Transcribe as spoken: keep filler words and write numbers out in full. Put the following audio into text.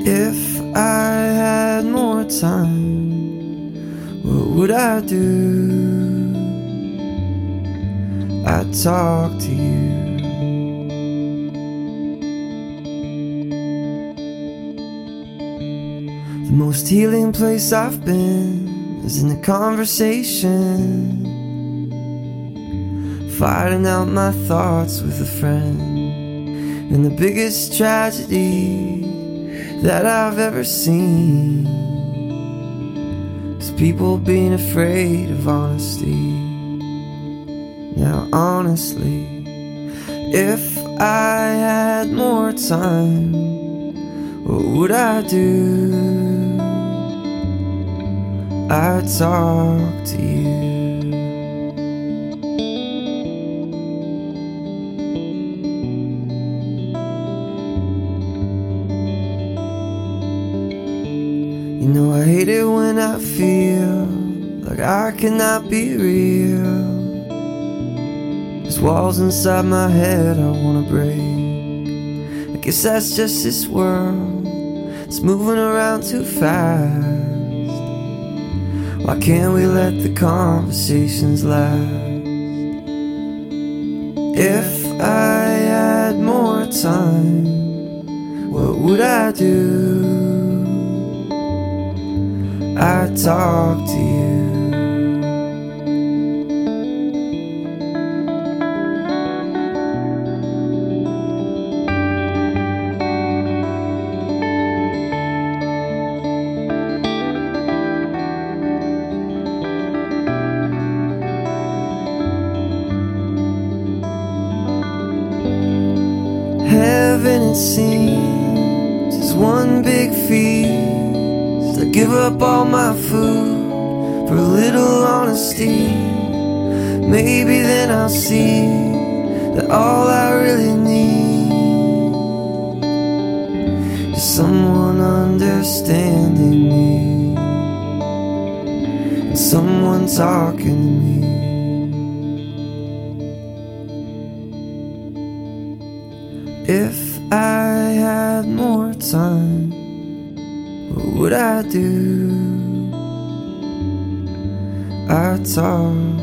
If I had more time, what would I do? I'd talk to you. The most healing place I've been is in the conversation, fighting out my thoughts with a friend. And the biggest tragedy that I've ever seen is people being afraid of honesty. Now honestly, if I had more time, what would I do? I'd talk to you. You know I hate it when I feel like I cannot be real. There's walls inside my head I wanna break. I guess that's just this world, it's moving around too fast. Why can't we let the conversations last? If I had more time, what would I do? I'd talk to you. Heaven, it seems, is one big feast. I give up all my food for a little honesty. Maybe then I'll see that all I really need is someone understanding me, and someone talking to me. If I had more time, what would I do? I'd talk